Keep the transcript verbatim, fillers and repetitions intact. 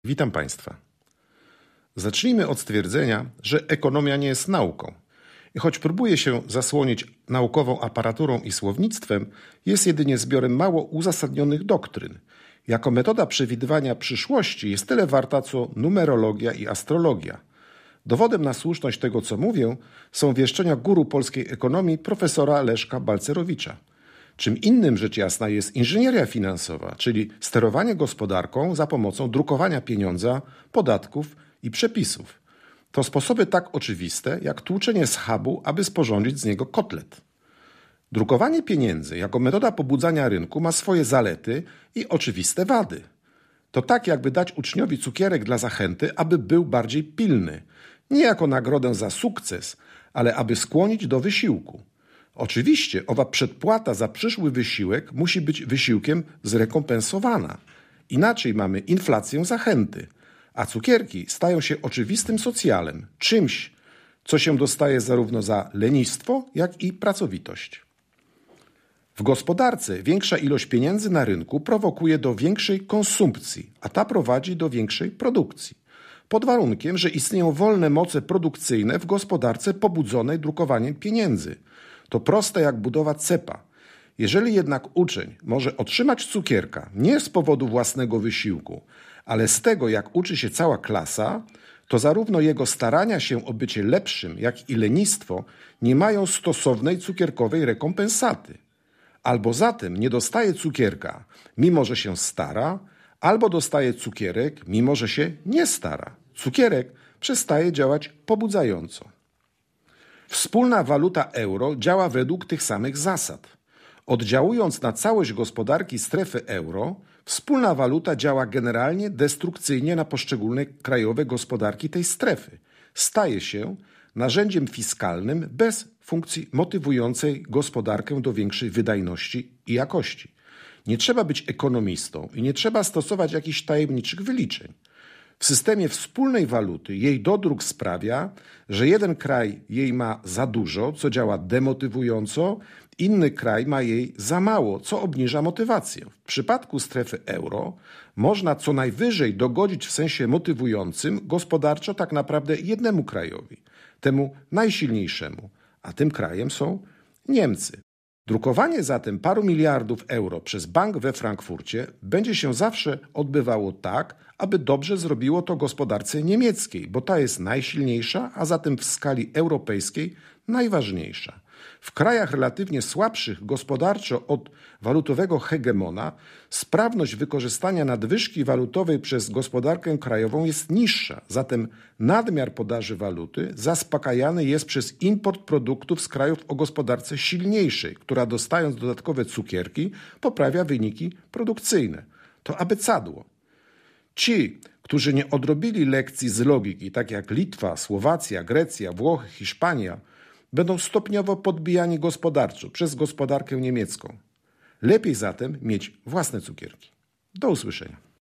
Witam Państwa. Zacznijmy od stwierdzenia, że ekonomia nie jest nauką. I choć próbuje się zasłonić naukową aparaturą i słownictwem, jest jedynie zbiorem mało uzasadnionych doktryn. Jako metoda przewidywania przyszłości jest tyle warta, co numerologia i astrologia. Dowodem na słuszność tego, co mówię, są wieszczenia guru polskiej ekonomii profesora Leszka Balcerowicza. Czym innym, rzecz jasna, jest inżynieria finansowa, czyli sterowanie gospodarką za pomocą drukowania pieniądza, podatków i przepisów. To sposoby tak oczywiste, jak tłuczenie schabu, aby sporządzić z niego kotlet. Drukowanie pieniędzy jako metoda pobudzania rynku ma swoje zalety i oczywiste wady. To tak, jakby dać uczniowi cukierek dla zachęty, aby był bardziej pilny. Nie jako nagrodę za sukces, ale aby skłonić do wysiłku. Oczywiście owa przedpłata za przyszły wysiłek musi być wysiłkiem zrekompensowana. Inaczej mamy inflację zachęty, a cukierki stają się oczywistym socjalem, czymś, co się dostaje zarówno za lenistwo, jak i pracowitość. W gospodarce większa ilość pieniędzy na rynku prowokuje do większej konsumpcji, a ta prowadzi do większej produkcji. Pod warunkiem, że istnieją wolne moce produkcyjne w gospodarce pobudzonej drukowaniem pieniędzy. To proste jak budowa cepa. Jeżeli jednak uczeń może otrzymać cukierka nie z powodu własnego wysiłku, ale z tego, jak uczy się cała klasa, to zarówno jego starania się o bycie lepszym, jak i lenistwo nie mają stosownej cukierkowej rekompensaty. Albo zatem nie dostaje cukierka, mimo że się stara, albo dostaje cukierek, mimo że się nie stara. Cukierek przestaje działać pobudzająco. Wspólna waluta euro działa według tych samych zasad. Oddziałując na całość gospodarki strefy euro, wspólna waluta działa generalnie destrukcyjnie na poszczególne krajowe gospodarki tej strefy. Staje się narzędziem fiskalnym bez funkcji motywującej gospodarkę do większej wydajności i jakości. Nie trzeba być ekonomistą i nie trzeba stosować jakichś tajemniczych wyliczeń. W systemie wspólnej waluty jej dodruk sprawia, że jeden kraj jej ma za dużo, co działa demotywująco, inny kraj ma jej za mało, co obniża motywację. W przypadku strefy euro można co najwyżej dogodzić w sensie motywującym gospodarczo tak naprawdę jednemu krajowi, temu najsilniejszemu, a tym krajem są Niemcy. Drukowanie zatem paru miliardów euro przez bank we Frankfurcie będzie się zawsze odbywało tak, aby dobrze zrobiło to gospodarce niemieckiej, bo ta jest najsilniejsza, a zatem w skali europejskiej najważniejsza. W krajach relatywnie słabszych gospodarczo od walutowego hegemona sprawność wykorzystania nadwyżki walutowej przez gospodarkę krajową jest niższa, zatem nadmiar podaży waluty zaspokajany jest przez import produktów z krajów o gospodarce silniejszej, która dostając dodatkowe cukierki poprawia wyniki produkcyjne. To abecadło. Ci, którzy nie odrobili lekcji z logiki, tak jak Litwa, Słowacja, Grecja, Włochy, Hiszpania, będą stopniowo podbijani gospodarczo przez gospodarkę niemiecką. Lepiej zatem mieć własne cukierki. Do usłyszenia.